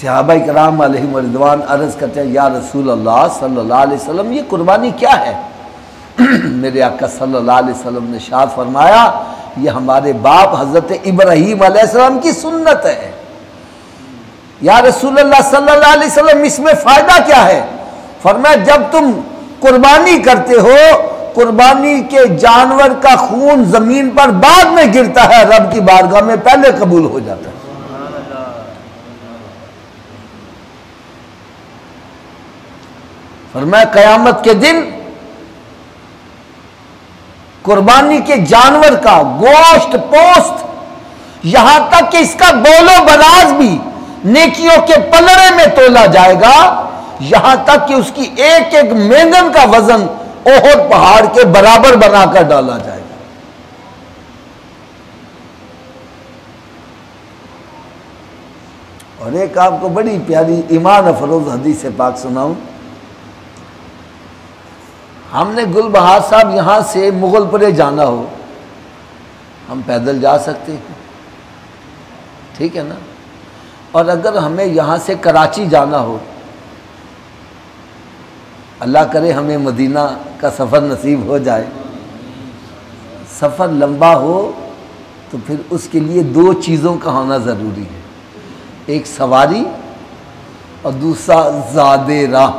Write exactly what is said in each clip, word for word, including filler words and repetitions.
सहाबा कराम अलैहिम रिदवान अर्ज़ करते हैं, या रसूल अल्लाह सल्लल्लाहु अलैहि वसल्लम, ये कुर्बानी क्या है? मेरे आका सल्लल्लाहु अलैहि वसल्लम ने इरशाद फरमाया, ये हमारे बाप हज़रत इब्राहीम अलैहिस्सलाम की सुन्नत है। या रसूल अल्लाह सल्लल्लाहु अलैहि वसल्लम, इसमें फ़ायदा क्या है? फरमाया, जब तुम कुर्बानी करते हो, कुर्बानी के जानवर का खून ज़मीन पर बाद में गिरता है, रब की बारगाह में पहले कबूल हो जाता है। फरमाया, क़यामत के दिन कुर्बानी के जानवर का गोश्त पोस्त, यहां तक कि इसका बोलो बराज भी नेकियों के पलड़े में तोला जाएगा, यहां तक कि उसकी एक एक मेंगन का वजन ओहद पहाड़ के बराबर बनाकर डाला जाएगा। और एक आपको बड़ी प्यारी ईमान अफरोज हदीस पाक सुनाऊं। हमने गुलबहार साहब यहाँ से मुगलपुरे जाना हो, हम पैदल जा सकते हैं, ठीक है ना। और अगर हमें यहाँ से कराची जाना हो, अल्लाह करे हमें मदीना का सफ़र नसीब हो जाए, सफ़र लंबा हो तो फिर उसके लिए दो चीज़ों का होना ज़रूरी है, एक सवारी और दूसरा ज़ादे राह।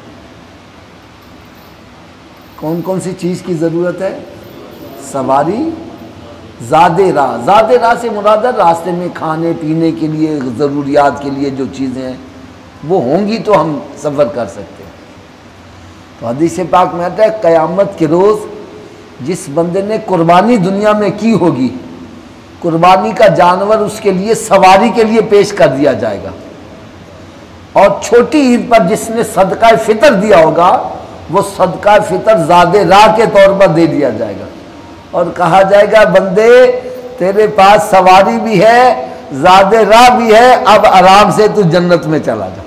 कौन कौन सी चीज़ की ज़रूरत है? सवारी, ज़ादे राह। ज़ादे राह से मुराद है रास्ते में खाने पीने के लिए, ज़रूरियात के लिए जो चीज़ें हैं वो होंगी तो हम सफ़र कर सकते हैं। तो हदीस पाक में आता है, क़यामत के रोज़ जिस बंदे ने कुर्बानी दुनिया में की होगी, कुर्बानी का जानवर उसके लिए सवारी के लिए पेश कर दिया जाएगा। और छोटी ईद पर जिसने सदका फ़ितर दिया होगा, वो सदका फ़ितर ज़ादे राह के तौर पर दे दिया जाएगा और कहा जाएगा, बंदे तेरे पास सवारी भी है, ज़ादे राह भी है, अब आराम से तू जन्नत में चला जा।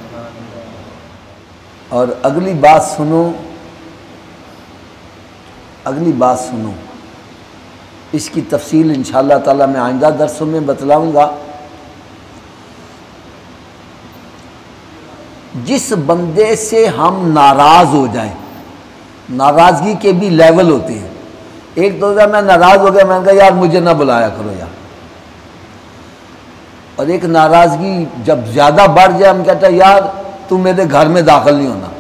और अगली बात सुनो, अगली बात सुनो, इसकी तफसील इंशाअल्लाह ताला मैं आइंदा दरसों में बतलाऊंगा। जिस बंदे से हम नाराज़ हो जाएं, नाराज़गी के भी लेवल होते हैं। एक दो बार मैं नाराज़ हो गया, मैंने कहा यार मुझे ना बुलाया करो यार। और एक नाराज़गी जब ज़्यादा बढ़ जाए, हम कहते हैं यार तू मेरे घर में दाखिल नहीं होना।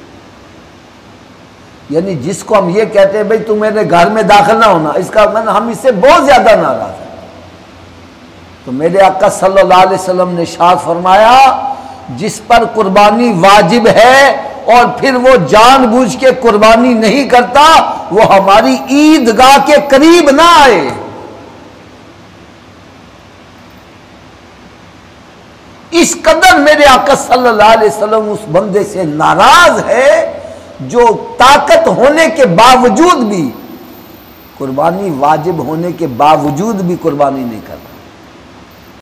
यानी जिसको हम ये कहते हैं भाई तू मेरे घर में दाखिल ना होना, इसका मतलब हम इससे बहुत ज़्यादा नाराज़ हैं। तो मेरे आका सल्लल्लाहु अलैहि वसल्लम ने इरशाद फरमाया, जिस पर कुर्बानी वाजिब है और फिर वो जानबूझ के कुर्बानी नहीं करता, वो हमारी ईदगाह के करीब ना आए। इस कदर मेरे आका सल्लल्लाहु अलैहि वसल्लम उस बंदे से नाराज है जो ताकत होने के बावजूद भी, कुर्बानी वाजिब होने के बावजूद भी कुर्बानी नहीं करता।